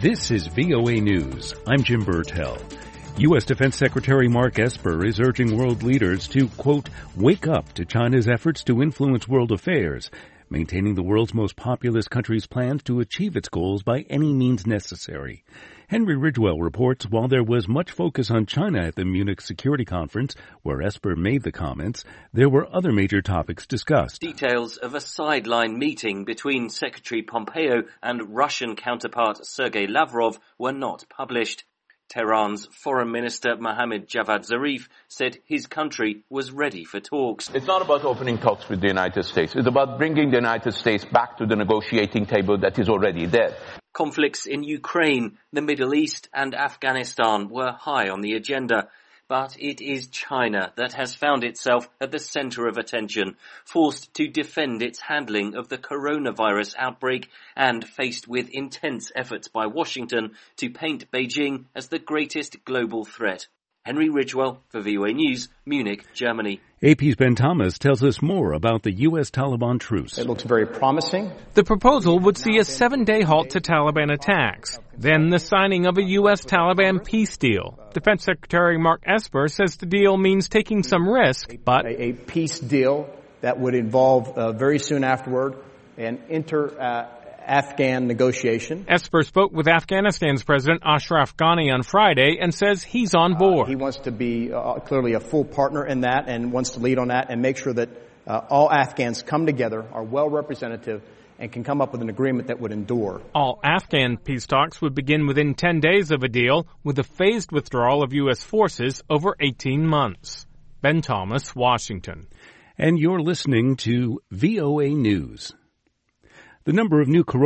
This is VOA News. I'm Jim Burtell. U.S. Defense Secretary Mark Esper is urging world leaders to, quote, wake up to China's efforts to influence world affairs, maintaining the world's most populous country's plans to achieve its goals by any means necessary. Henry Ridgwell reports while there was much focus on China at the Munich Security Conference, where Esper made the comments, there were other major topics discussed. Details of a sideline meeting between Secretary Pompeo and Russian counterpart Sergei Lavrov were not published. Tehran's Foreign Minister Mohammad Javad Zarif said his country was ready for talks. It's not about opening talks with the United States. It's about bringing the United States back to the negotiating table that is already there. Conflicts in Ukraine, the Middle East and Afghanistan were high on the agenda. But it is China that has found itself at the center of attention, forced to defend its handling of the coronavirus outbreak and faced with intense efforts by Washington to paint Beijing as the greatest global threat. Henry Ridgwell for VOA News, Munich, Germany. AP's Ben Thomas tells us more about the U.S. Taliban truce. It looks very promising. The proposal would see a 7-day halt to Taliban attacks, then the signing of a U.S. Taliban peace deal. Defense Secretary Mark Esper says the deal means taking some risk, but a peace deal that would involve very soon afterward an Afghan negotiation. Esper spoke with Afghanistan's President Ashraf Ghani on Friday and says he's on board. He wants to be clearly a full partner in that and wants to lead on that and make sure that all Afghans come together, are well representative, and can come up with an agreement that would endure. All Afghan peace talks would begin within 10 days of a deal with a phased withdrawal of U.S. forces over 18 months. Ben Thomas, Washington. And you're listening to VOA News. The number of new